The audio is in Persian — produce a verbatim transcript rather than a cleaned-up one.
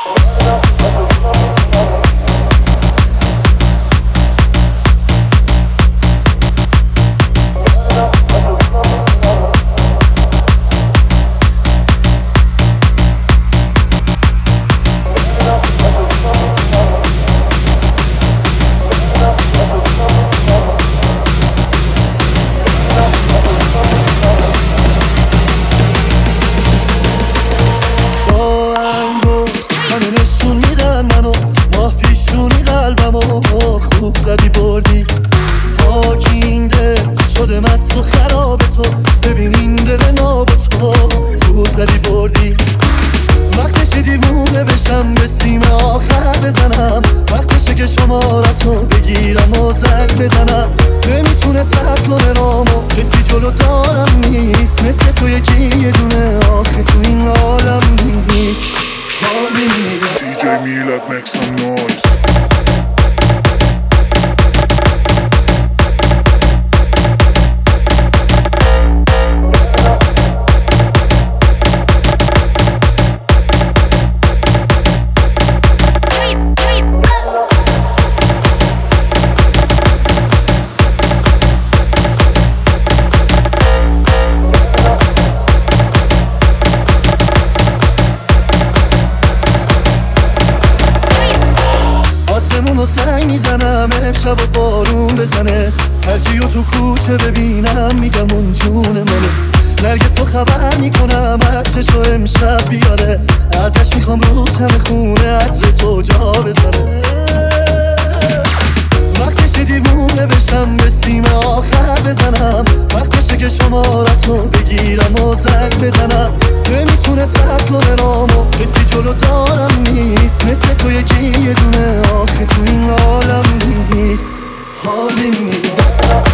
خوب زدی بردی پاکین دل شده مست و خراب تو، ببین این دل ناب تو خوب زدی بردی. وقتشه دیوونه بشم به سیم آخر بزنم، وقتشه که شمارتو بگیرم و زنگ بزنم. نمیتونه سر کنه رامو، کسی جلو دارم نیست مثل تو یکی یه دونه آخه تو این عالم نیست. حالی نیست. دی جی میلاد make some noise. آسمونو سنگ میزنم امشب و بارون بزنه، هر کیو تو کوچه ببینم میگم اون جون منه. نرگس رو خبر میکنم عطرشو امشب بیاره، ازش میخوام رو تم خونه عطر تو جا بذاره. وقتشه دیوونه بشم به سیم آخر بزنم، وقتشه که شمارتو بگیرم و زنگ بزنم. نمیتونه سر کنه رامو، کسی جلو دارم نیست مثل تو یکی یه دونه آخه تو این عالم نیست. حالی نیست.